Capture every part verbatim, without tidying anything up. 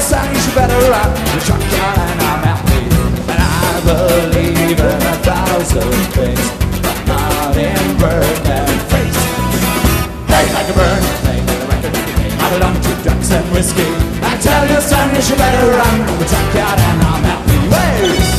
son, you should better run. The junkyard and I'm happy. And I believe in a thousand things, but not in bird and face. Hey, like a bird, hey, like a record, hey, I belong to drugs and whiskey. I tell you, son, you should better run. The junkyard and I'm happy. Hey!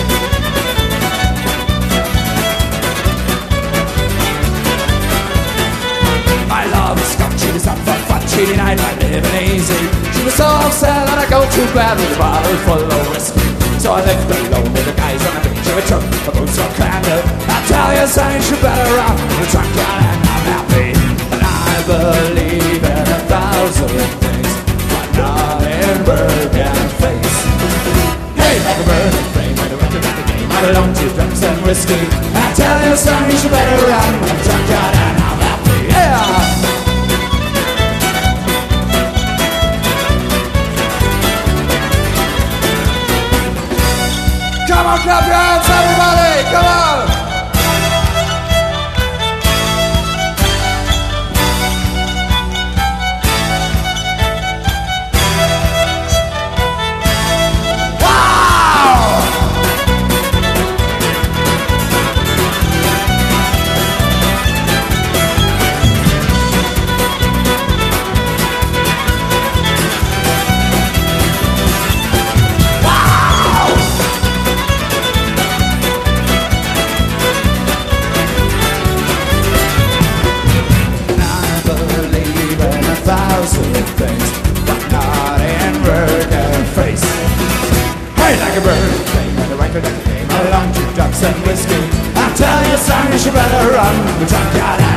My love is gone, she was up for fun, she denied my living easy. She was so upset that I go to bed with a bottle full of whiskey. So I left alone with the guys on the beach of a truck, a boat so candid. I tell you, son, you should better run the junkyard and I'm happy. And I believe in a thousand things, but not in bird and face. Hey, like a bird and flame, like a record at the game, I belong to drugs and whiskey. I tell you, son, you should better run the junkyard and I'm happy. Yeah! Come on, clap your hands, everybody! Come on! Things, but not in bird and face. Hey, like a bird, playing on the record at the game, I belong to drugs and whiskey. I tell you, son, you should better run the junkyard.